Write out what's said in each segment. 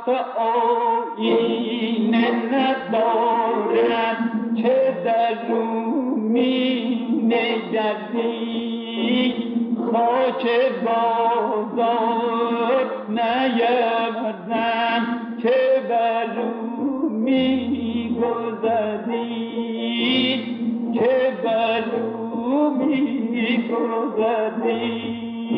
آخه آینه ندارد که در رو می نگردی خاک بازار نیاوردم که بر رو می گذری که بر رو می گذری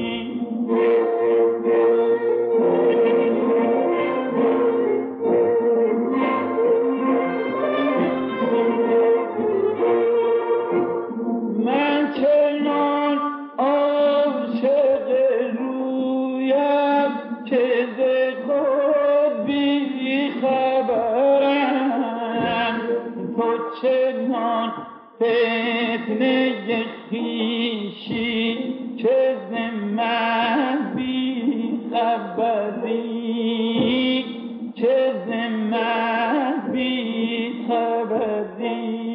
فتنه خویشی که ز من بی خبری که ز من بی خبری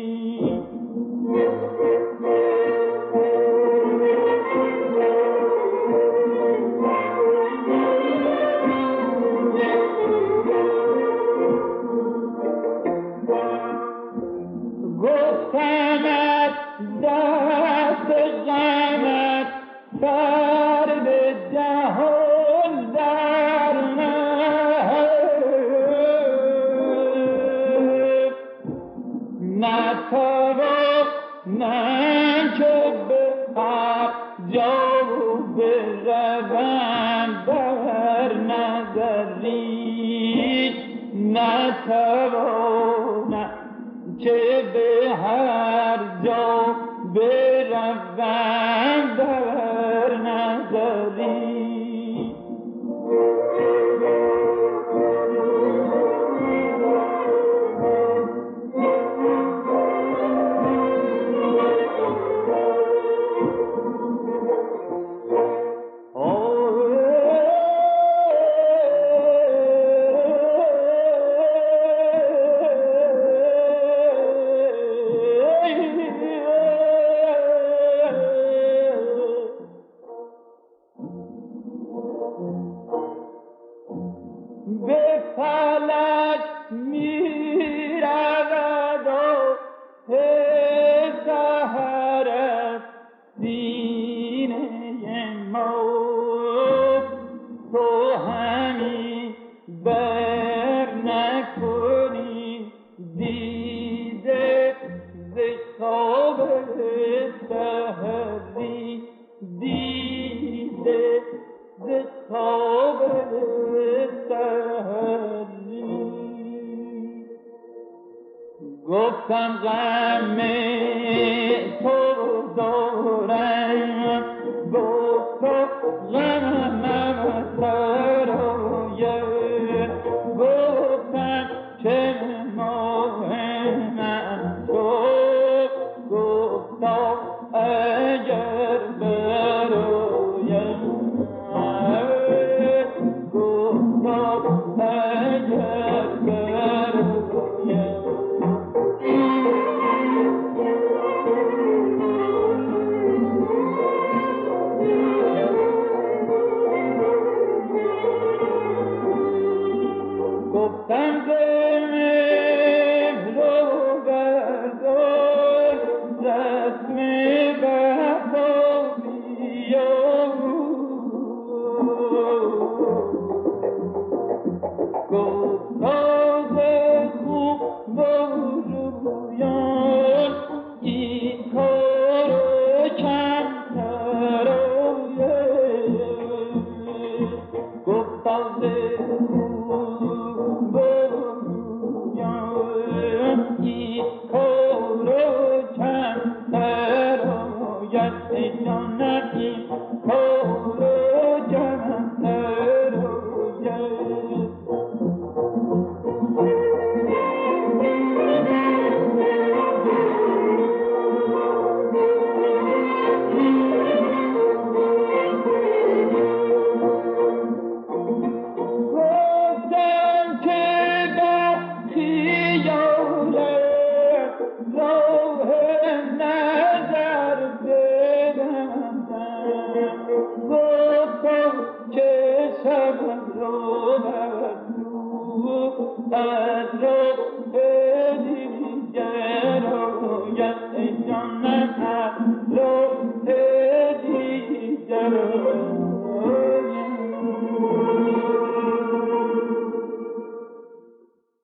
گفتمت دست غمت سر به جهان در نتوانم که به هر جا بروم بر نظری نتوانم که به هر جا بروم در نظری به فلک می رود و سحر از سینه ما تو همی بر نکنی دیده ز خواب سحری دیده ز خواب گفتم غم تو دارم گفتا غمم سراید گفتم چه مهم تو گفتا اگر براید گفتا اگر براید گفتم زمین رو بردار رسم وفا بیار گفتاز خوب و رویان این کار کمتر آید گفتاز گفتم که شب رو بر از رخ دیگر آید ای جان من